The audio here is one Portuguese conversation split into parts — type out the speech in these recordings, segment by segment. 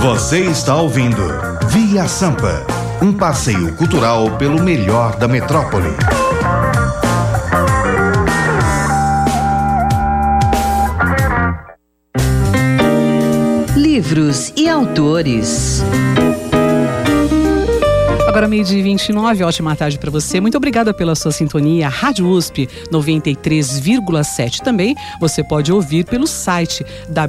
Você está ouvindo Via Sampa, um passeio cultural pelo melhor da metrópole. Livros e autores. Agora 12h29, ótima tarde para você. Muito obrigada pela sua sintonia. Rádio USP 93,7. Também você pode ouvir pelo site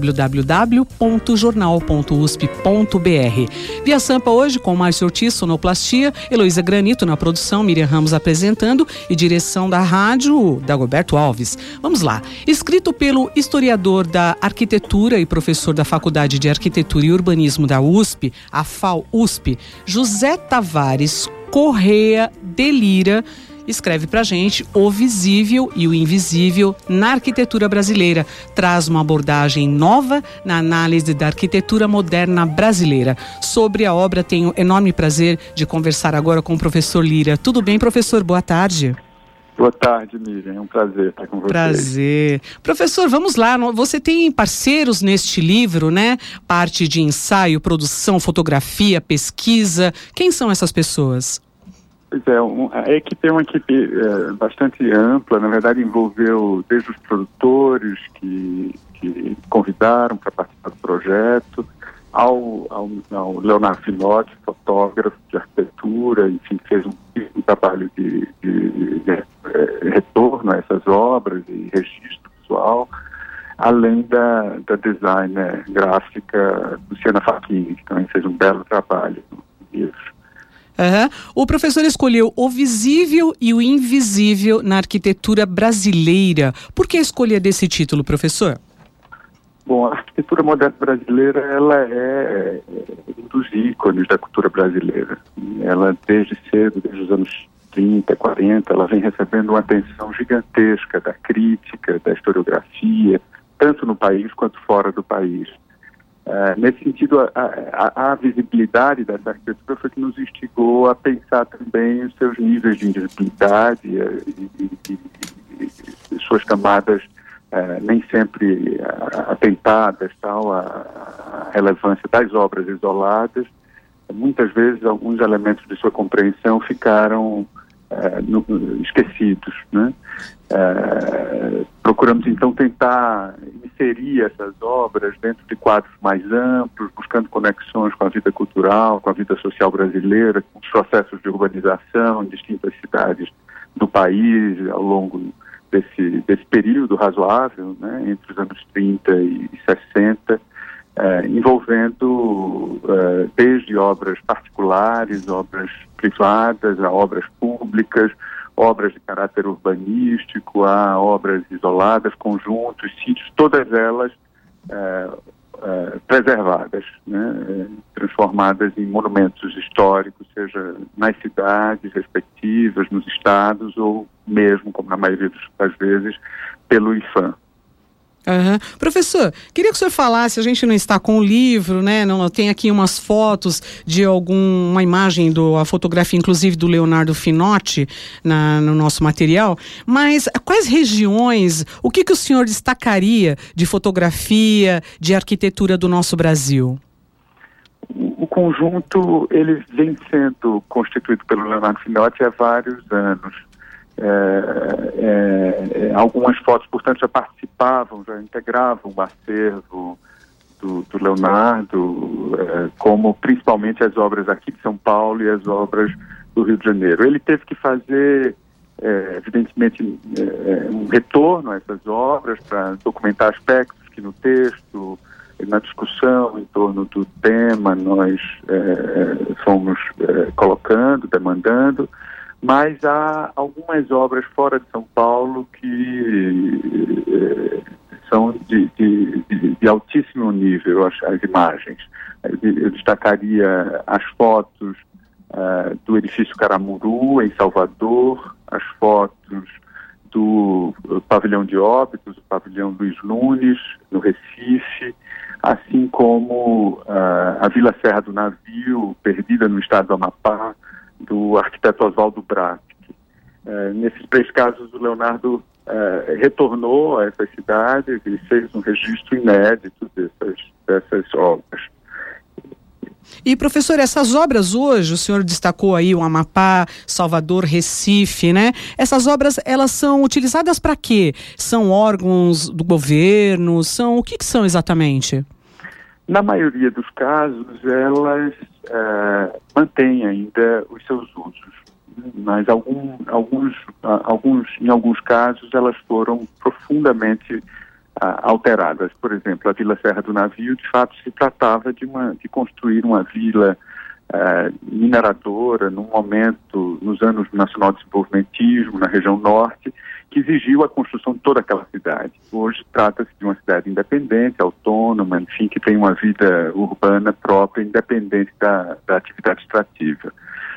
www.jornal.usp.br. Via Sampa hoje com Márcio Ortiz, sonoplastia, Heloísa Granito na produção, Miriam Ramos apresentando e direção da rádio, Dagoberto Alves. Vamos lá. Escrito pelo historiador da arquitetura e professor da Faculdade de Arquitetura e Urbanismo da USP, a FAU-USP, José Tavares Correia de Lira, escreve pra gente O Visível e o Invisível na Arquitetura Brasileira. Traz uma abordagem nova na análise da arquitetura moderna brasileira. Sobre a obra, tenho enorme prazer de conversar agora com o professor Lira. Tudo bem, professor? Boa tarde. Boa tarde, Miriam. É um prazer estar com você. Prazer. Professor, vamos lá. Você tem parceiros neste livro, né? Parte de ensaio, produção, fotografia, pesquisa. Quem são essas pessoas? Pois é, a equipe é uma equipe bastante ampla. Na verdade, envolveu desde os produtores que convidaram para participar do projeto, ao Leonardo Finotti, fotógrafo de arquitetura, enfim, fez um trabalho de retorno a essas obras e registro visual, além da designer gráfica Luciana Facchini, que também fez um belo trabalho no livro. O professor escolheu O Visível e o Invisível na Arquitetura Brasileira. Por que a escolha desse título, professor? Bom, a arquitetura moderna brasileira, ela é um dos ícones da cultura brasileira. Ela, desde cedo, desde os anos 30, 40, ela vem recebendo uma atenção gigantesca da crítica, da historiografia, tanto no país quanto fora do país. Nesse sentido, a visibilidade dessa arquitetura foi que nos instigou a pensar também os seus níveis de invisibilidade e suas camadas nem sempre atentadas, a relevância das obras isoladas. Muitas vezes, alguns elementos de sua compreensão ficaram esquecidos, né? Procuramos, então, tentar inserir essas obras dentro de quadros mais amplos, buscando conexões com a vida cultural, com a vida social brasileira, com os processos de urbanização em distintas cidades do país ao longo desse período razoável, né, entre os anos 30 e 60, envolvendo desde obras particulares, obras privadas, a obras públicas, obras de caráter urbanístico, a obras isoladas, conjuntos, sítios, todas elas preservadas, né, transformadas em monumentos históricos, seja nas cidades respectivas, nos estados, ou mesmo, como na maioria das vezes, pelo IPHAN. Professor, queria que o senhor falasse, a gente não está com o livro, né? Não tem aqui umas fotos de uma imagem, a fotografia inclusive do Leonardo Finotti no nosso material, mas quais regiões, o que o senhor destacaria de fotografia, de arquitetura do nosso Brasil? O conjunto, ele vem sendo constituído pelo Leonardo Finotti há vários anos. Algumas fotos, portanto, já participavam, já integravam o acervo do Leonardo, como principalmente as obras aqui de São Paulo e as obras do Rio de Janeiro. Ele teve que fazer, evidentemente, um retorno a essas obras para documentar aspectos que no texto, na discussão em torno do tema, nós fomos colocando, demandando. Mas há algumas obras fora de São Paulo que são de altíssimo nível, as imagens. Eu destacaria as fotos do edifício Caramuru, em Salvador, as fotos do pavilhão de Óbidos, o pavilhão Luiz Nunes, no Recife, assim como a Vila Serra do Navio, perdida no estado do Amapá, do arquiteto Oswaldo Bratic. Nesses três casos, o Leonardo retornou a essas cidades e fez um registro inédito dessas obras. E, professor, essas obras hoje, o senhor destacou aí o Amapá, Salvador, Recife, né? Essas obras, elas são utilizadas para quê? São órgãos do governo? O que são exatamente? Na maioria dos casos, elas mantêm ainda os seus usos, mas em alguns casos elas foram profundamente alteradas. Por exemplo, a Vila Serra do Navio, de fato, se tratava de construir uma vila mineradora num momento, nos anos do nacional desenvolvimentismo, na região norte, que exigiu a construção de toda aquela cidade. Hoje trata-se de uma cidade independente, autônoma, enfim, que tem uma vida urbana própria, independente da atividade extrativa.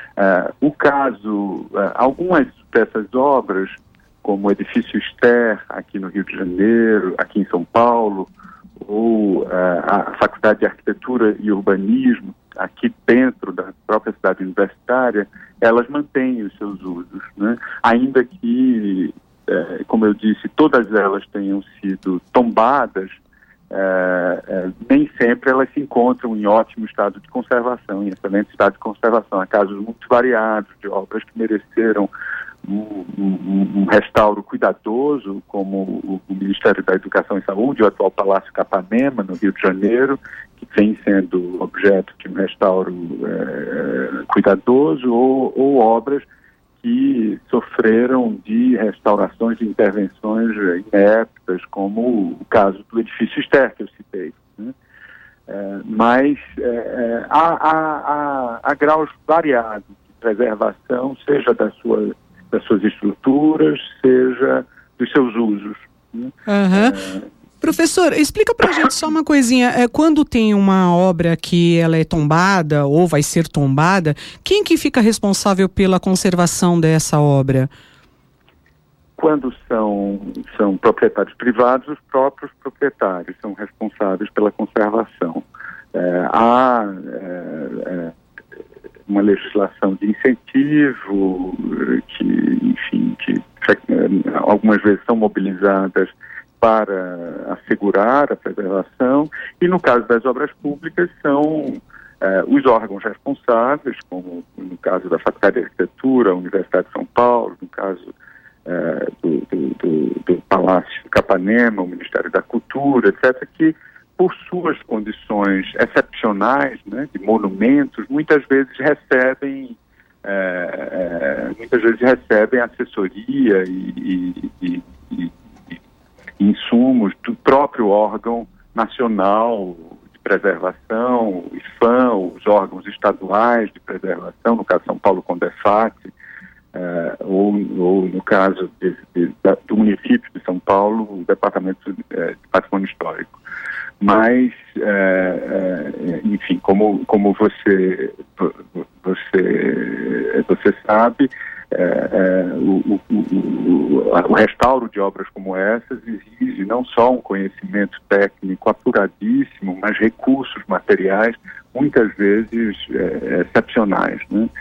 Algumas dessas obras, como o edifício Ster, aqui no Rio de Janeiro, aqui em São Paulo, ou a Faculdade de Arquitetura e Urbanismo, aqui dentro da própria cidade universitária, elas mantêm os seus usos, né? Ainda que, como eu disse, todas elas tenham sido tombadas, nem sempre elas se encontram em ótimo estado de conservação, em excelente estado de conservação. Há casos muito variados de obras que mereceram um restauro cuidadoso, como o Ministério da Educação e Saúde, o atual Palácio Capanema, no Rio de Janeiro, que vem sendo objeto de um restauro cuidadoso, ou obras que sofreram de restaurações, de intervenções ineptas, como o caso do edifício Ster, que eu citei, né? Mas há graus variados de preservação, seja das suas estruturas, seja dos seus usos, né? Professor, explica pra gente só uma coisinha. Quando tem uma obra que ela é tombada ou vai ser tombada, quem que fica responsável pela conservação dessa obra? Quando são proprietários privados, os próprios proprietários são responsáveis pela conservação. Há uma legislação de incentivo que algumas vezes são mobilizadas para assegurar a preservação, e no caso das obras públicas são os órgãos responsáveis, como no caso da Faculdade de Arquitetura, a Universidade de São Paulo, no caso do Palácio Capanema, o Ministério da Cultura, etc., que por suas condições excepcionais, né, de monumentos, muitas vezes recebem assessoria e insumos do próprio órgão nacional de preservação, o IFAM, os órgãos estaduais de preservação, no caso de São Paulo, Condefat, ou no caso do município de São Paulo, o Departamento de Patrimônio Histórico. Mas, enfim, como você sabe, o restauro de obras como essas exige não só um conhecimento técnico apuradíssimo, mas recursos materiais muitas vezes excepcionais, né?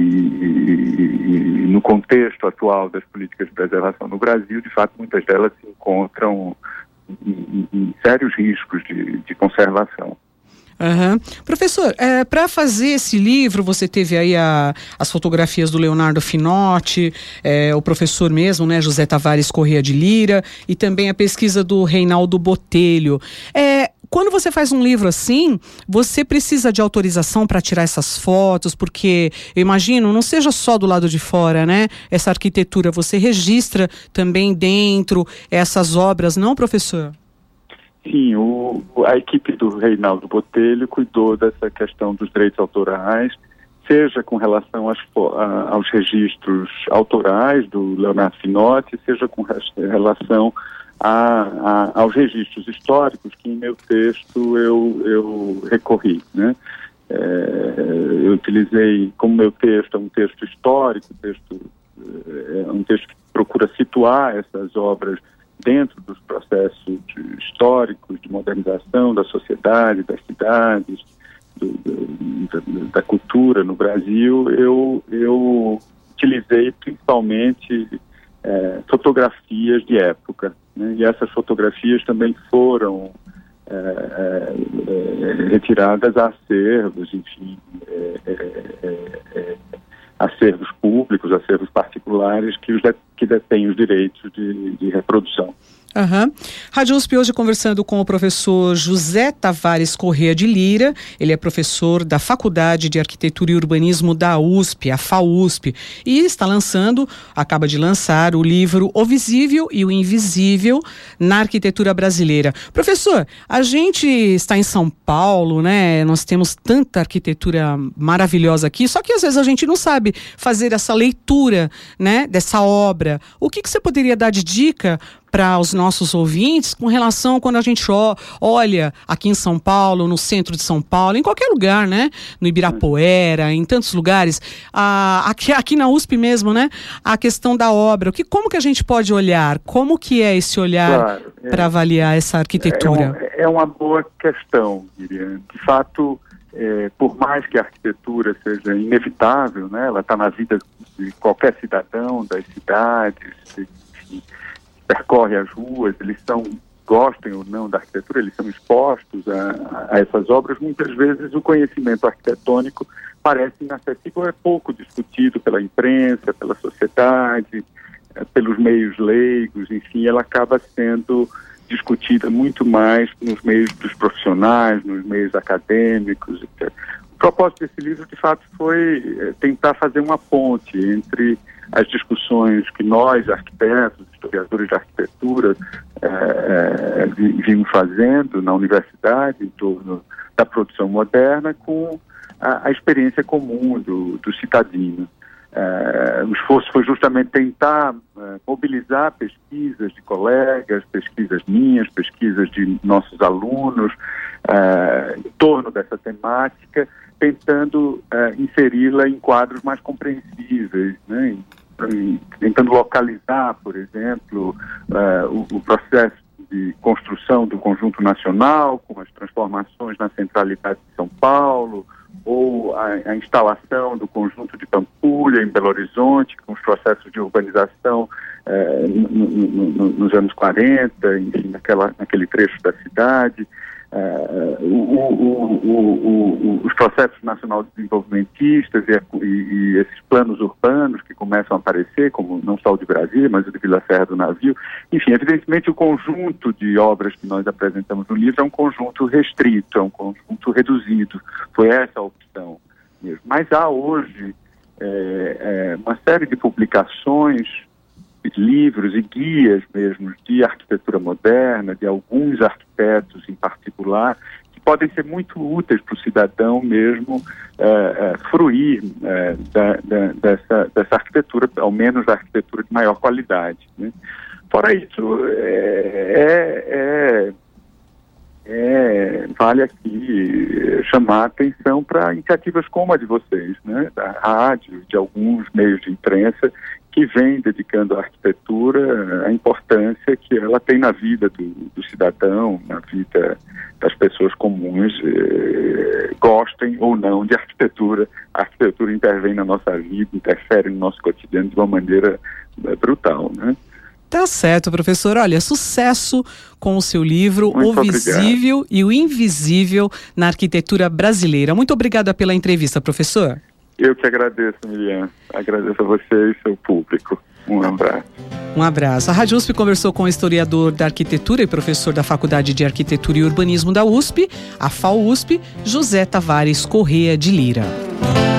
E no contexto atual das políticas de preservação no Brasil, de fato, muitas delas se encontram em sérios riscos de conservação. Professor, para fazer esse livro, você teve aí as fotografias do Leonardo Finotti, o professor mesmo, né, José Tavares Corrêa de Lira, e também a pesquisa do Reinaldo Botelho. Quando você faz um livro assim, você precisa de autorização para tirar essas fotos, porque eu imagino, não seja só do lado de fora, né? Essa arquitetura, você registra também dentro essas obras, não, professor? Sim, a equipe do Reinaldo Botelho cuidou dessa questão dos direitos autorais, seja com relação aos registros autorais do Leonardo Finotti, seja com relação aos registros históricos que em meu texto eu recorri, né? Eu utilizei, como meu texto é um texto histórico, um texto que procura situar essas obras dentro dos processos históricos de modernização da sociedade, das cidades, da cultura no Brasil, eu utilizei principalmente fotografias de época, né? E essas fotografias também foram retiradas a acervos, enfim, acervos públicos, acervos particulares que detêm os direitos de reprodução. Uhum. Rádio USP hoje conversando com o professor José Tavares Corrêa de Lira. Ele é professor da Faculdade de Arquitetura e Urbanismo da USP, a FAUSP, e acaba de lançar o livro O Visível e o Invisível na Arquitetura Brasileira. Professor, a gente está em São Paulo, né? Nós temos tanta arquitetura maravilhosa aqui, só que às vezes a gente não sabe fazer essa leitura, né, dessa obra. O que você poderia dar de dica para os nossos ouvintes com relação quando a gente olha aqui em São Paulo, no centro de São Paulo, em qualquer lugar, né? No Ibirapuera, em tantos lugares, aqui na USP mesmo, né? A questão da obra, como que a gente pode olhar? Como que é esse olhar para avaliar essa arquitetura? É uma boa questão, Miriam. De fato, por mais que a arquitetura seja inevitável, né? Ela está na vida de qualquer cidadão das cidades, enfim, percorre as ruas, gostem ou não da arquitetura, eles são expostos a essas obras. Muitas vezes o conhecimento arquitetônico parece inacessível, é pouco discutido pela imprensa, pela sociedade, pelos meios leigos, enfim, ela acaba sendo discutida muito mais nos meios dos profissionais, nos meios acadêmicos, etc. O propósito desse livro, de fato, foi tentar fazer uma ponte entre as discussões que nós, arquitetos, historiadores de arquitetura, vimos fazendo na universidade em torno da produção moderna com a experiência comum do cidadino. O esforço foi justamente tentar mobilizar pesquisas de colegas, pesquisas minhas, pesquisas de nossos alunos em torno dessa temática, tentando inseri-la em quadros mais compreensíveis, né? Tentando localizar, por exemplo, o processo de construção do conjunto nacional, com as transformações na centralidade de São Paulo, ou a instalação do conjunto de Pampulha, em Belo Horizonte, com os processos de urbanização nos anos 40, enfim, naquele trecho da cidade. Os processos nacional-desenvolvimentistas e esses planos urbanos que começam a aparecer, como não só o de Brasília, mas o de Vila Serra do Navio. Enfim, evidentemente o conjunto de obras que nós apresentamos no livro é um conjunto restrito, é um conjunto reduzido. Foi essa a opção mesmo. Mas há hoje uma série de publicações, livros e guias mesmo de arquitetura moderna, de alguns arquitetos em particular, que podem ser muito úteis para o cidadão mesmo fruir dessa arquitetura, ao menos da arquitetura de maior qualidade, né? Fora isso, vale aqui chamar a atenção para iniciativas como a de vocês, né? Da rádio, de alguns meios de imprensa, que vem dedicando à arquitetura a importância que ela tem na vida do cidadão, na vida das pessoas comuns, gostem ou não de arquitetura. A arquitetura intervém na nossa vida, interfere no nosso cotidiano de uma maneira brutal, né? Tá certo, professor. Olha, sucesso com o seu livro, O Visível e o Invisível na Arquitetura Brasileira. Muito obrigada pela entrevista, professor. Eu que agradeço, Miriam. Agradeço a você e seu público. Um abraço. Um abraço. A Rádio USP conversou com o historiador da arquitetura e professor da Faculdade de Arquitetura e Urbanismo da USP, a FAUSP, José Tavares Corrêa de Lira.